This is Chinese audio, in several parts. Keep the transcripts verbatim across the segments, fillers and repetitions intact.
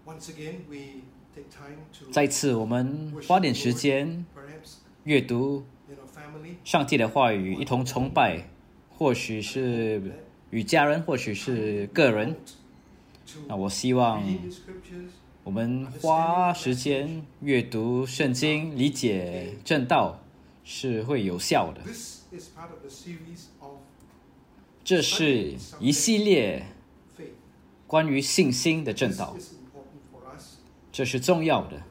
再次，我们花点时间阅读上帝的话语，一同崇拜，或许是与家人，或许是个人。那我希望我们花时间阅读圣经，理解正道是会有效的。这是一系列关于信心的正道，这是重要的。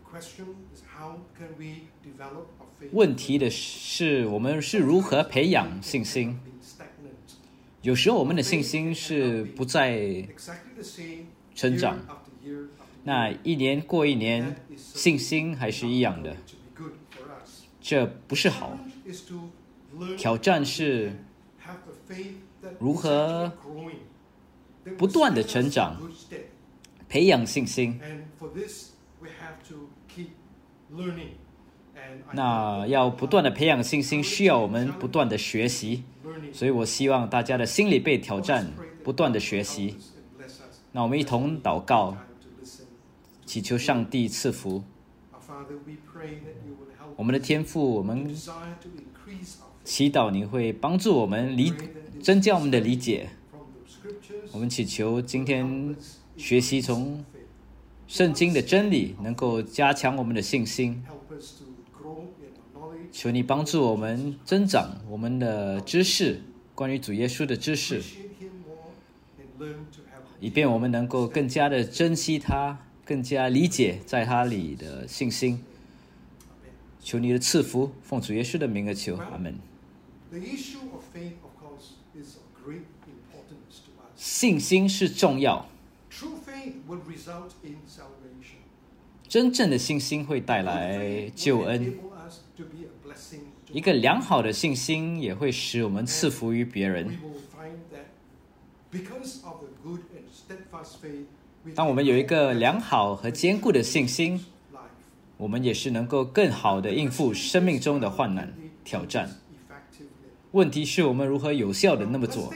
问题的是，我们是如何培养信心？有时候我们的信心是不再成长，那一年过一年，信心还是一样的，这不是好。挑战是如何不断的成长，培养信心。那要不断的培养信心，需要我们不断的学习，所以我希望大家的心里被挑战，不断的学习。那我们一同祷告，祈求上帝赐福。我们的天父，我们祈祷你会帮助我们理增加我们的理解。我们祈求今天学习从圣经的真理，能够加强我们的信心。求你帮助我们增长我们的知识，关于主耶稣的知识，以便我们能够更加的珍惜他，更加理解在他里的信心。求你的赐福，奉主耶稣的名而求，阿们。信心是重要，真正的信心会带来救恩。一个良好的信心也会使我们赐福于别人。当我们有一个良好和坚固的信心，我们也是能够更好的应付生命中的患难挑战。问题是我们如何有效的那么做。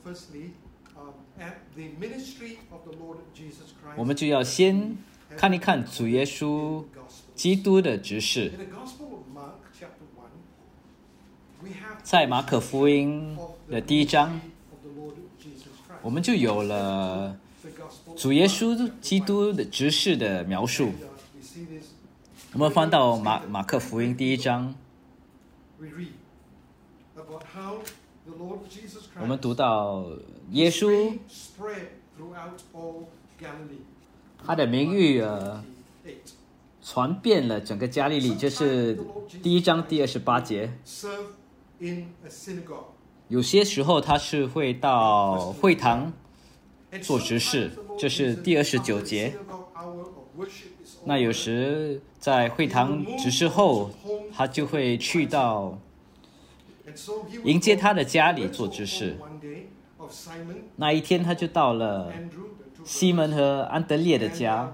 我们就要先看一看主耶稣基督的执事。在马可福音的第一章，我们就有了主耶稣基督的执事的描述。我们翻到马马可福音第一章，我们读到耶稣他的名誉呃传遍了整个加利利，这是第一章第二十八节。有些时候他是会到会堂做执事，这是第二十九节。那有时在会堂执事后，他就会去到迎接他的家里做执事。那一天他就到了西门和安德烈的家，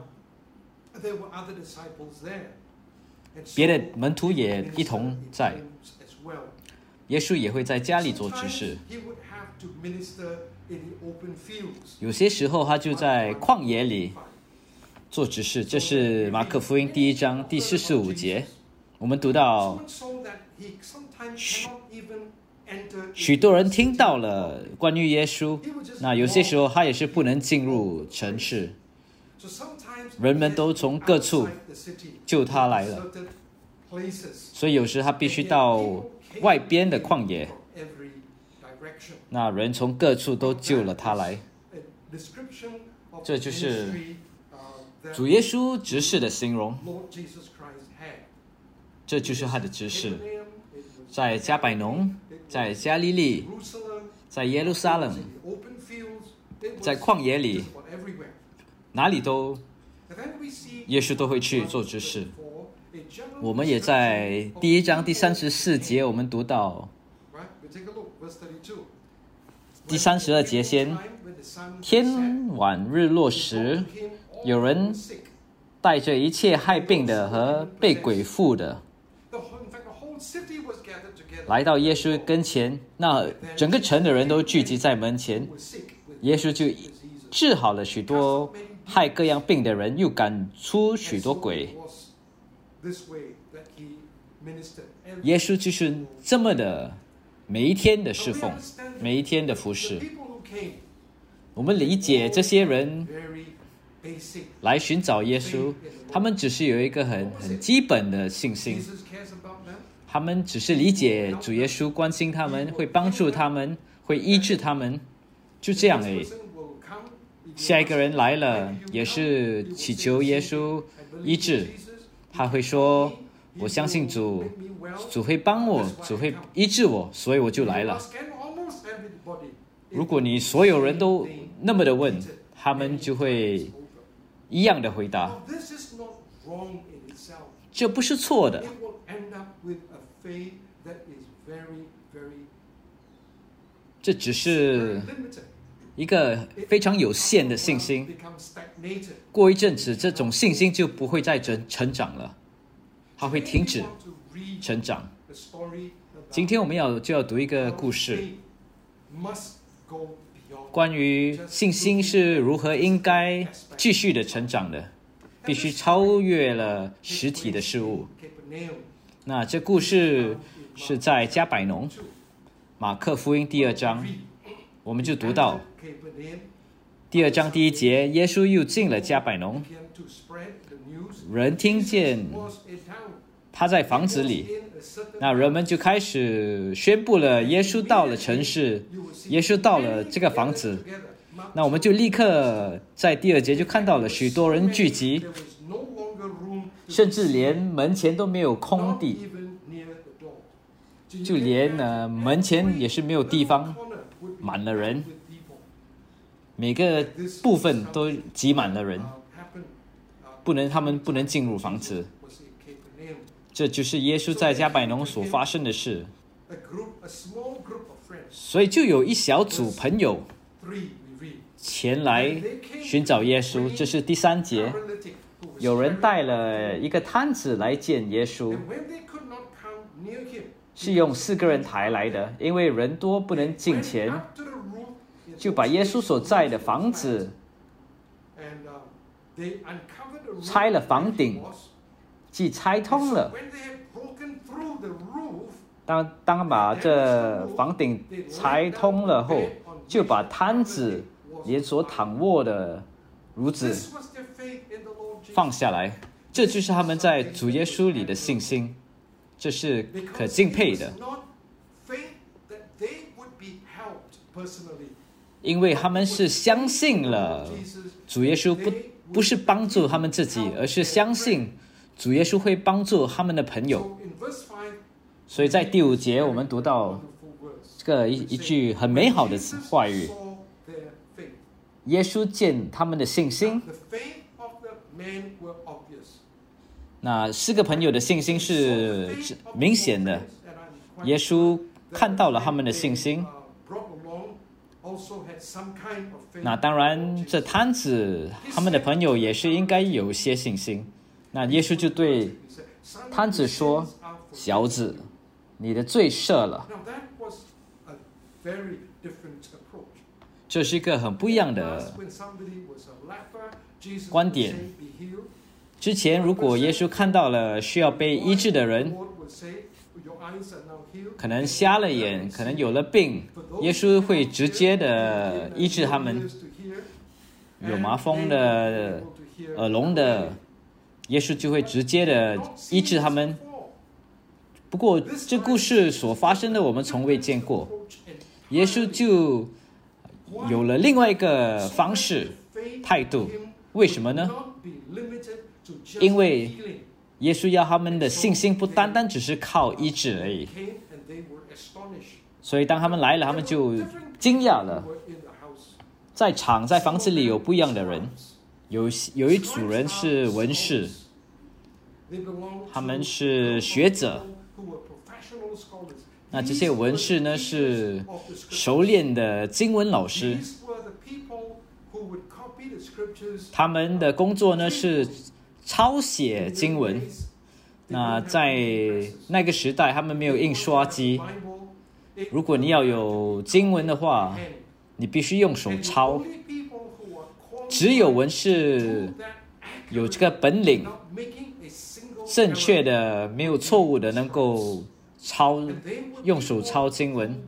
别的门徒也一同在。耶稣也会在家里做执事，有些时候他就在旷野里做执事，这是马可福音第一章第四十五节。我们读到许许多人听到了关于耶稣，那有些时候他也是不能进入城市，人们都从各处救他来了，所以有时他必须到外边的旷野，那人从各处都救了他来。这就是主耶稣执事的形容，这就是他的执事。在加百农，在加利利，在耶路撒冷，在旷野里，哪里都耶稣都会去做执事。我们也在第一章第三十四节，我们读到第三十二节先，天晚日落时，有人带着一切害病的和被鬼附的来到耶稣跟前，那整个城的人都聚集在门前，耶稣就治好了许多害各样病的人，又赶出许多鬼。耶稣就是这么的每一天的侍奉，每一天的服侍。我们理解这些人来寻找耶稣，他们只是有一个很很基本的信心，他们只是理解主耶稣关心他们，会帮助他们，会医治他们，就这样而已。下一个人来了，也是祈求耶稣医治，他会说：“我相信主，主会帮我，主会医治我，所以我就来了。”如果你所有人都那么的问，他们就会一样的回答。这不是错的，这只是一个非常有限的信心。过一阵子，这种信心就不会再成成长了，它会停止成长。今天我们要就要读一个故事，关于信心是如何应该继续的成长的，必须超越了实体的事物。那这故事是在加百农，马可福音第二章，我们就读到第二章第一节，耶稣又进了加百农，人听见他在房子里，那人们就开始宣布了耶稣到了城市，耶稣到了这个房子。那我们就立刻在第二节就看到了许多人聚集，甚至连门前都没有空地，就连呃门前也是没有地方，满了人，每个部分都挤满了人，不能他们不能进入房子。这就是耶稣在加百农所发生的事。所以就有一小组朋友前来寻找耶稣，这是第三节。有人带了一个摊子来见耶稣，是用四个人抬来的，因为人多不能进前，就把耶稣所在的房子拆了房顶，既拆通了。当当把这房顶拆通了后，就把摊子连所躺卧的褥子放下来。这就是他们在主耶稣里的信心，这是可敬佩的，因为他们是相信了主耶稣不不是帮助他们自己，而是相信主耶稣会帮助他们的朋友。所以在第五节我们读到这个 一, 一句很美好的话语，耶稣见他们的信心。那四个朋友的信心是明显的，耶稣看到了他们的信心。那当然这摊子他们的朋友也是应该有些信心。那耶稣就对摊子说：小子，你的罪赦了。这是一个很不一样的观点。之前如果耶稣看到了需要被医治的人，可能瞎了眼，可能有了病，耶稣会直接的医治他们。有麻风的、耳聋的，耶稣就会直接的医治他们。不过这故事所发生的我们从未见过，耶稣就有了另外一个方式态度。为什么呢？因为耶稣要他们的信心不单单只是靠医治而已。所以当他们来了，他们就惊讶了。在场在房子里有不一样的人，有有一组人是文士，他们是学者。那这些文士呢，是熟练的经文老师，他们的工作呢是抄写经文。那在那个时代他们没有印刷机，如果你要有经文的话，你必须用手抄。 只有文士有这个本领，正确的、没有错误的，能够抄用手抄经文。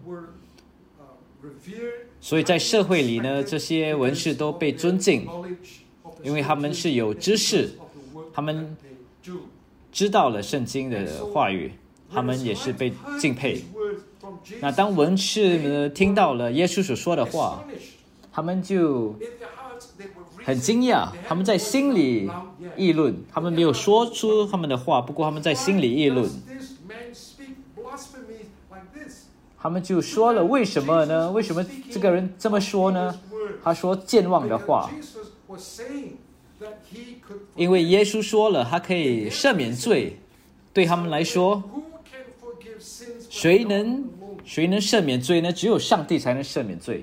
所以在社会里呢，这些文士都被尊敬，因为他们是有知识，他们知道了圣经的话语，他们也是被敬佩。那当文士呢听到了耶稣所说的话，他们就很惊讶，他们在心里议论，他们没有说出他们的话，不过他们在心里议论。他们就说了，为什么呢？为什么这个人这么说呢？他说健忘的话，因为耶稣说了，他可以赦免罪。对他们来说，谁能谁能赦免罪呢？只有上帝才能赦免罪。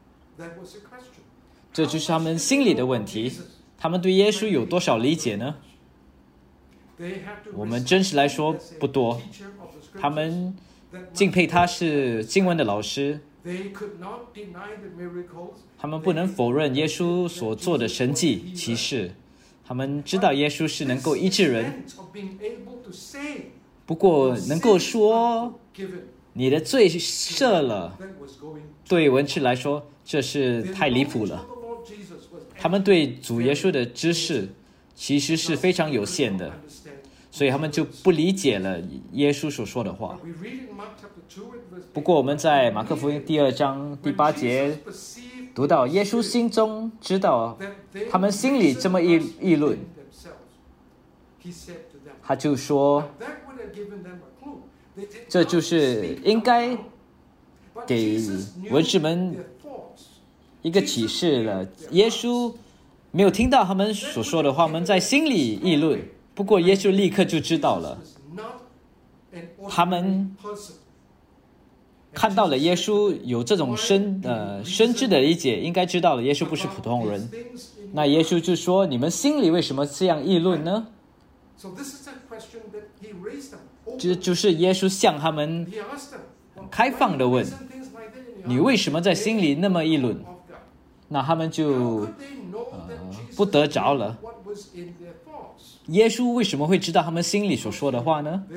这就是他们心里的问题。他们对耶稣有多少理解呢？我们真实来说不多。他们敬佩他是经文的老师，他们不能否认耶稣所做的神迹奇事，他们知道耶稣是能够医治人，不过能够说你的罪赦了，对文士来说这是太离谱了。他们对主耶稣的知识其实是非常有限的，所以他们就不理解了耶稣所说的话。不过我们在马可福音第二章第八节读到，耶稣心中知道他们心里这么议议论，他就说，这就是应该给文士们一个启示了。耶稣没有听到他们所说的话，我们在心里议论，不过耶稣立刻就知道了。他们看到了耶稣有这种深呃深知的理解，应该知道了耶稣不是普通人。那耶稣就说，你们心里为什么这样议论呢？这就是耶稣向他们开放的问，你为什么在心里那么议论？那他们就、呃、不得着了。耶稣为什么会知道他们心里所说的话呢？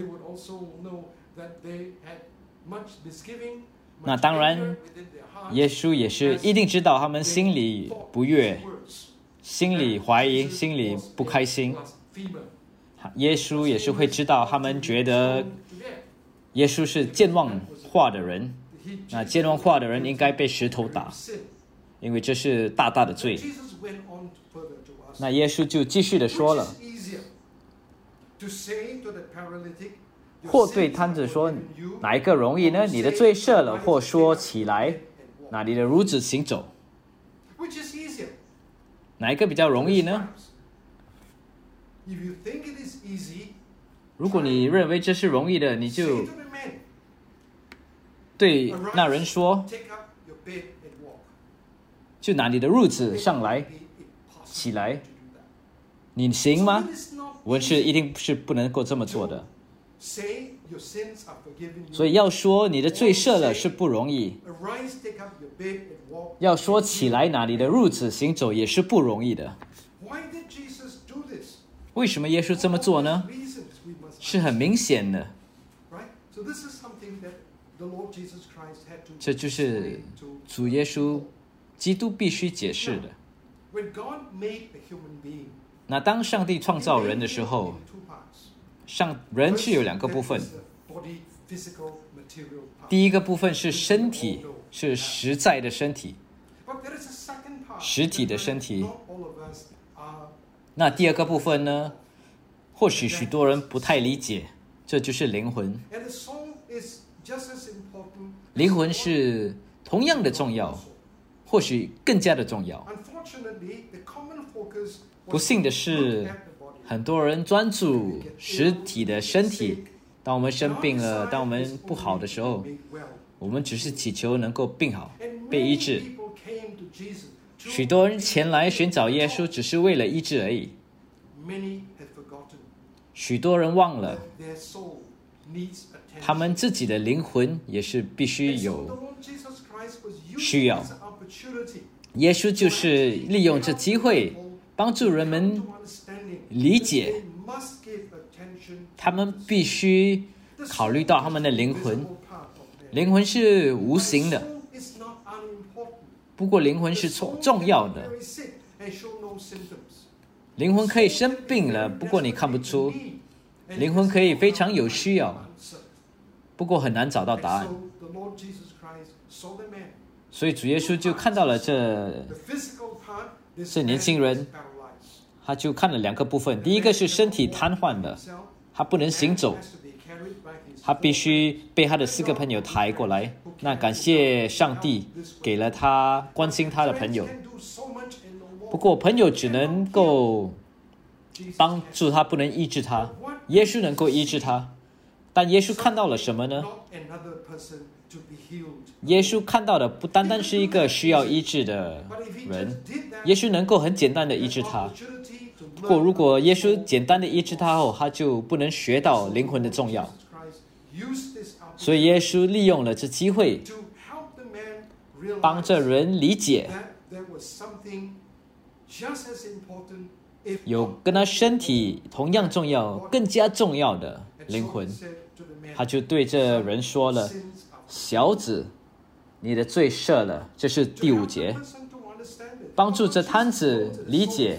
那当然，耶稣也是一定知道他们心里不悦，心里怀疑，心里不开心。耶稣也是会知道他们觉得耶稣是健忘化的人，那健忘化的人应该被石头打，因为这是大大的罪。那耶稣就继续的说了，或对瘫子说，哪一个容易呢？你的罪赦了，或说起来，拿你的褥子行走，哪一个比较容易呢？如果你认为这是容易的，你就对那人说，就拿你的褥子上来，起来，你行吗？文士一定是不能够这么做的。所以要说你的罪赦了是不容易，要说起来拿你的褥子行走也是不容易的。为什么耶稣这么做呢？是很明显的，这就是主耶稣基督必须解释的。那当上帝创造人的时候，上人是有两个部分，第一个部分是身体，是实在的身体，实体的身体。那第二个部分呢，或许许多人不太理解，这就是灵魂。灵魂是同样的重要，或许更加的重要。不幸的是，很多人专注实体的身体，当我们生病了，当我们不好的时候，我们只是祈求能够病好，被医治。许多人前来寻找耶稣只是为了医治而已。许多人忘了他们自己的灵魂也是必须有需要， 耶稣就是利用这机会帮助人们理解，他们必须考虑到他们的灵魂。灵魂是无形的，不过灵魂是重要的。灵魂可以生病了，不过你看不出；灵魂可以非常有需要，不过很难找到答案。所以主耶稣就看到了这这年轻人，他就看了两个部分。第一个是身体瘫痪的，他不能行走，他必须被他的四个朋友抬过来。那感谢上帝给了他关心他的朋友，不过朋友只能够帮助他，不能医治他。耶稣能够医治他，但耶稣看到了什么呢？耶稣看到的不单单是一个需要医治的人，耶稣能够很简单的医治他。不过如果耶稣简单的医治他后，他就不能学到灵魂的重要。所以耶稣利用了这机会，帮着人理解有跟他身体同样重要、更加重要的灵魂。他就对这人说了：“小子，你的罪赦了。”这是第五节，帮助这摊子理解。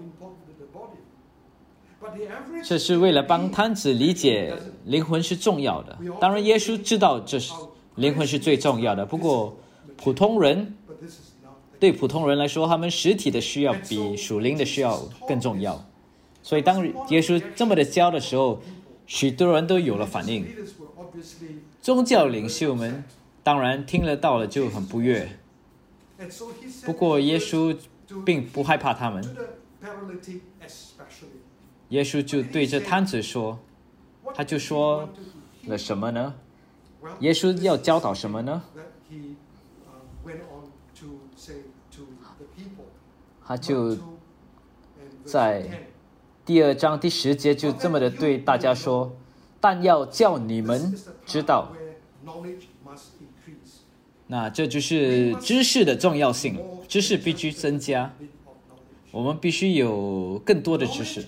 这是为了帮摊子理解灵魂是重要的。当然耶稣知道这是灵魂是最重要的，不过普通人对普通人来说，他们实体的需要比属灵的需要更重要。所以当耶稣这么的教的时候，许多人都有了反应。宗教领袖们当然听了到了就很不悦，不过耶稣并不害怕他们。耶稣就对这摊子说，他就说了什么呢？耶稣要教导什么呢？他就在第二章第十节就这么的对大家说，但要叫你们知道。那这就是知识的重要性，知识必须增加，我们必须有更多的知识。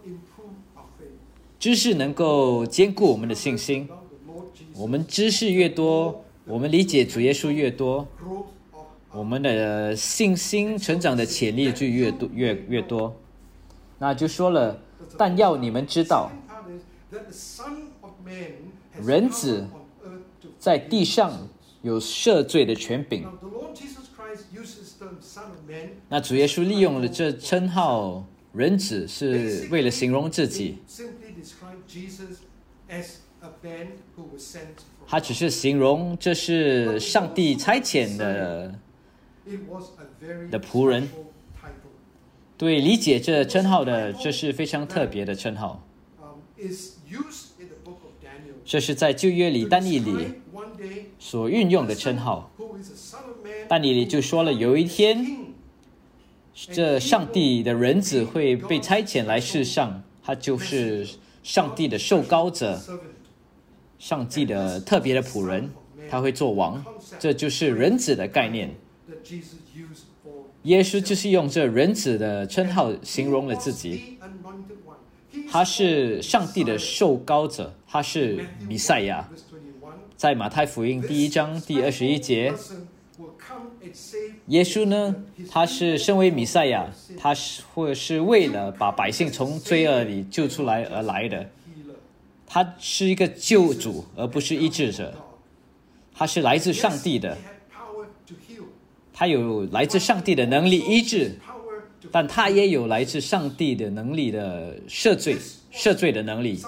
知识能够坚固我们的信心，我们知识越多，我们理解主耶稣越多，我们的信心成长的潜力就越多越越多。那就说了，但要你们知道，人子在地上有赦罪的权柄。那主耶稣利用了这称号人子，是为了形容自己。他只是形容这是上帝差遣的的仆人。对理解这称号的，这是非常特别的称号。这是在旧约里但以理所运用的称号。但以理就说了，有一天这上帝的人子会被差遣来世上，他就是上帝的受膏者，上帝的特别的仆人，他会做王，这就是人子的概念。耶稣就是用这人子的称号形容了自己，他是上帝的受膏者，他是弥赛亚。在马太福音第一章第二十一节，耶稣呢，他是身为弥赛亚，他是或是为了把百姓从罪恶里救出来而来的。他是一个救主，而不是医治者。他是来自上帝的，他有来自上帝的能力医治，但他也有来自上帝的能力的赦罪，赦罪的能力。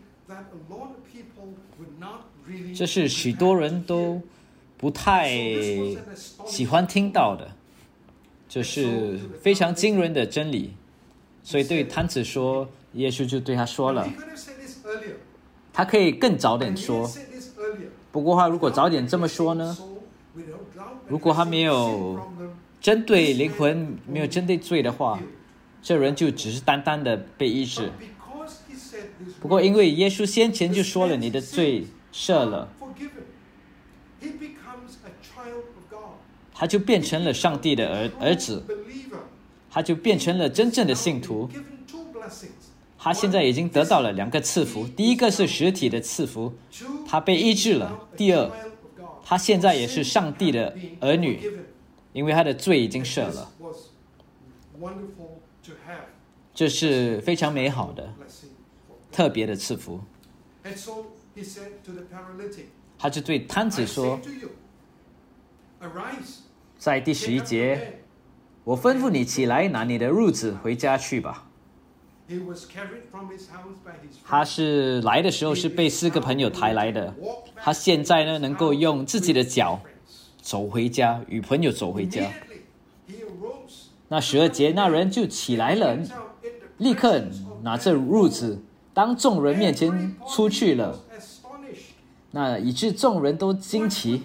这是许多人都不太喜欢听到的，这是非常惊人的真理。所以对摊子说，耶稣就对他说了，他可以更早点说，不过他如果早点这么说呢，如果他没有针对灵魂，没有针对罪的话，这人就只是单单的被医治。不过因为耶稣先前就说了，你的罪赦了， 他就变成了上帝的儿儿子，他就变成了真正的信徒。他现在已经得到了两个赐福，第一个是实体的赐福，他被医治了；第二，他现在也是上帝的儿女，因为他的罪已经赦了。这是非常美好的、特别的赐福。他就对瘫子说，在第十一节，我吩咐你起来，拿你的褥子回家去吧。他是来的时候是被四个朋友抬来的，他现在呢能够用自己的脚走回家，与朋友走回家。那十二节，那人就起来了，立刻拿着褥子当众人面前出去了。那以致众人都惊奇，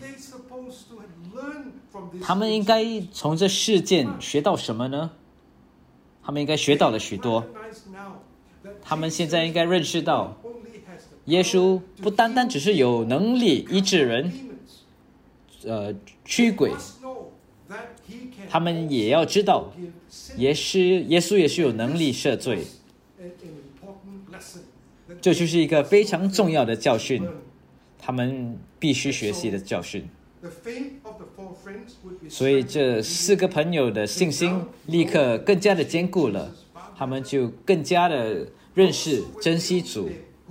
他们应该从这事件学到什么呢？他们应该学到了许多。他们现在应该认识到，耶稣不单单只是有能力医治人，呃，驱鬼，他们也要知道，耶稣耶稣也是有能力赦罪。这就是一个非常重要的教训，他们必须学习的教训。所以这四个朋友的信心立刻更加的坚固了，他们就更加的认识珍惜主。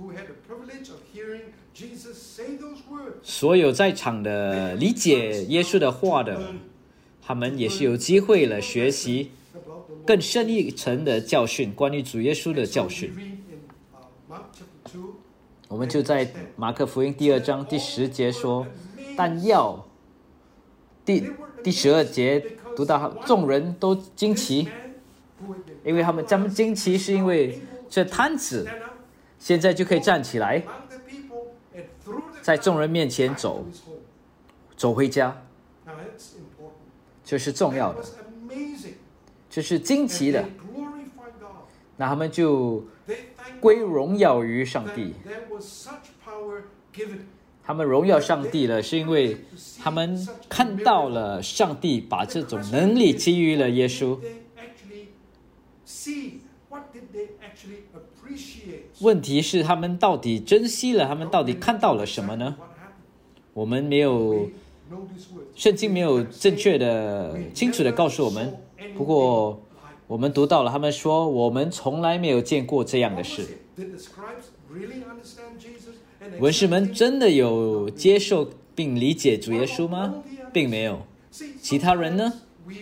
所有在场的理解耶稣的话的，他们也是有机会了学习更深一层的教训，关于主耶稣的教训。我们就在马可福音第二章第十节说，但要第第十二节读到众人都惊奇，因为他们他们惊奇是因为这瘫子现在就可以站起来，在众人面前走走回家，这是重要的，这是惊奇的。那他们就归荣耀于上帝，他们荣耀上帝了，是因为他们看到了上帝把这种能力给予了耶稣。问题是他们到底珍惜了，他们到底看到了什么呢？我们没有，圣经没有正确的、清楚的告诉我们。不过我们读到了，他们说我们从来没有见过这样的事。文士们真的有接受并理解主耶稣吗？并没有。其他人呢？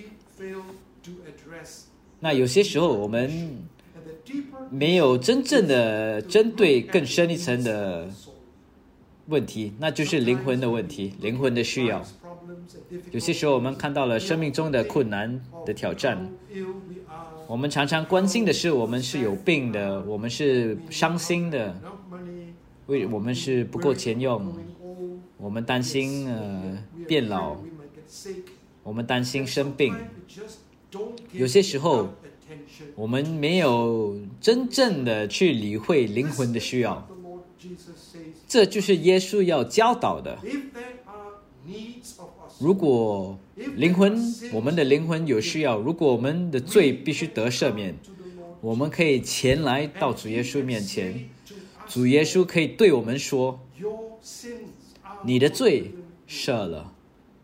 那有些时候我们没有真正的针对更深一层的问题，那就是灵魂的问题，灵魂的需要。有些时候我们看到了生命中的困难的挑战，我们常常关心的是我们是有病的，我们是伤心的，为我们是不够钱用，我们担心呃变老，我们担心生病。有些时候我们没有真正的去理会灵魂的需要，这就是耶稣要教导的。如果灵魂，我们的灵魂有需要，如果我们的罪必须得赦免，我们可以前来到主耶稣面前，主耶稣可以对我们说，你的罪赦了。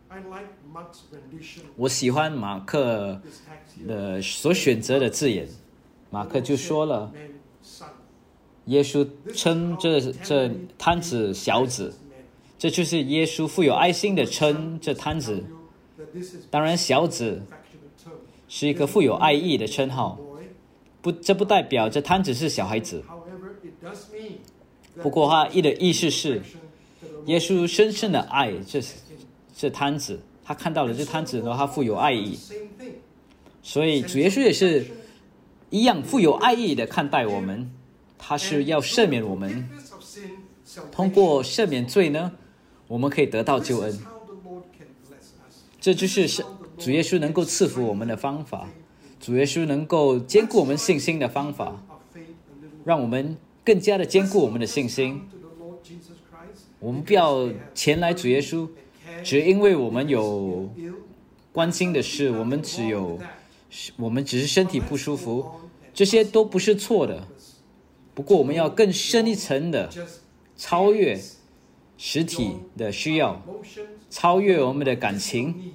我喜欢马克的所选择的字眼，马克就说了，耶稣称这这摊子小子，这就是耶稣富有爱心的称这摊子。当然小子是一个富有爱意的称号，不，这不代表这摊子是小孩子。不过他的意思是，耶稣深深的爱这这摊子，他看到了这摊子，然后他富有爱意，所以主耶稣也是一样富有爱意的看待我们，他是要赦免我们，通过赦免罪呢，我们可以得到救恩。这就是主耶稣能够赐福我们的方法，主耶稣能够坚固我们信心的方法，让我们更加的坚固我们的信心。我们不要前来主耶稣，只因为我们有关心的是，我们只有我们只是身体不舒服，这些都不是错的。不过我们要更深一层的超越实体的需要，超越我们的感情，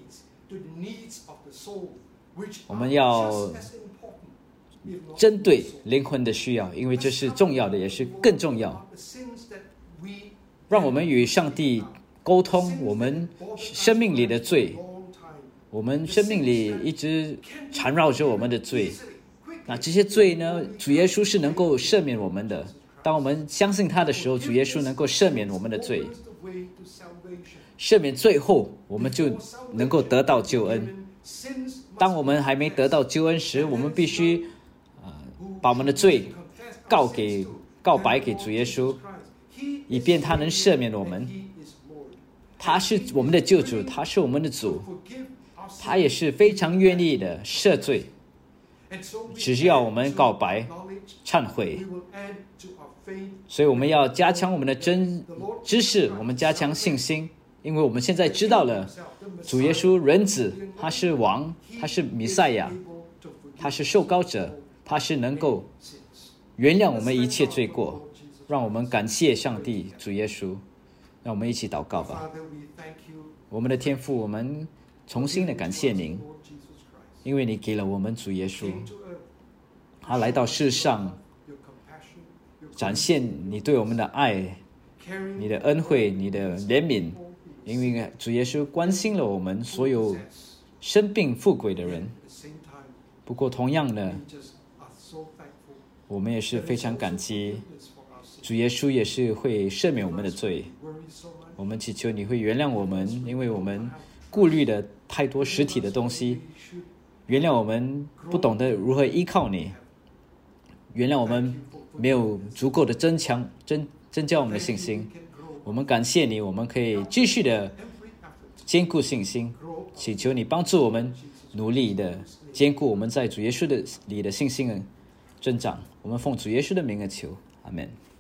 我们要针对灵魂的需要，因为这是重要的，也是更重要。让我们与上帝沟通我们生命里的罪，我们生命里一直缠绕着我们的罪。那这些罪呢，主耶稣是能够赦免我们的。当我们相信他的时候，主耶稣能够赦免我们的罪，赦免罪后，我们就能够得到救恩。当我们还没得到救恩时，我们必须、呃、把我们的罪告给告白给主耶稣，以便他能赦免我们。他是我们的救主，他是我们的主，他也是非常愿意的赦罪，只需要我们告白忏悔。所以我们要加强我们的真知识，我们加强信心，因为我们现在知道了主耶稣人子，他是王，他是弥赛亚，他是受膏者，他是能够原谅我们一切罪过。让我们感谢上帝主耶稣。让我们一起祷告吧。我们的天父，我们重新的感谢您，因为你给了我们主耶稣，他来到世上展现你对我们的爱，你的恩惠，你的怜悯。因为主耶稣关心了我们所有生病富贵的人。不过同样的，我们也是非常感激主耶稣也是会赦免我们的罪。我们祈求你会原谅我们，因为我们顾虑的太多实体的东西，原谅我们不懂得如何依靠你，原谅我们没有足够的增强增增加我们的信心。我们感谢你，我们可以继续的坚固信心，祈求你帮助我们努力的坚固我们在主耶稣的里的信心的增长。我们奉主耶稣的名而求，阿们。